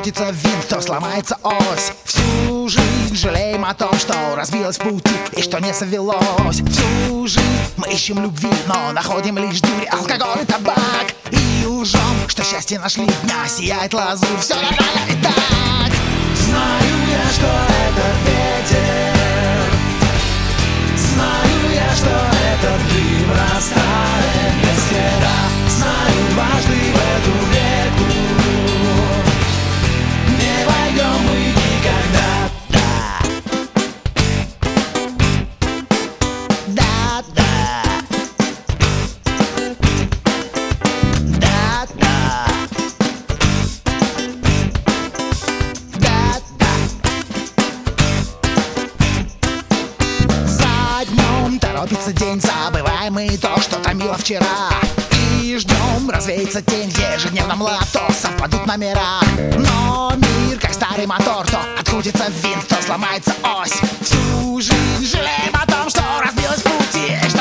открутится винт, то сломается ось. Всю жизнь жалеем о том, что разбилось в пути и что не совелось. Всю жизнь мы ищем любви, но находим лишь дурь, алкоголь и табак. И лжем, что счастье нашли дня, сияет лазурь, все нормально и так. Знаю я, что это ветер, знаю я, что этот дым растает без следа. Знаю, дважды в эту реку не войдем мы никогда. Да, да, да, да, да, да. За днем торопится день, забываем мы то, что томило вчера. И ждем, развеется тень, где ежедневно лото совпадут номера. Но мир, как старый мотор, то открутится винт, то сломается ось. Всю жизнь жалеем о том, что разбилось в пути.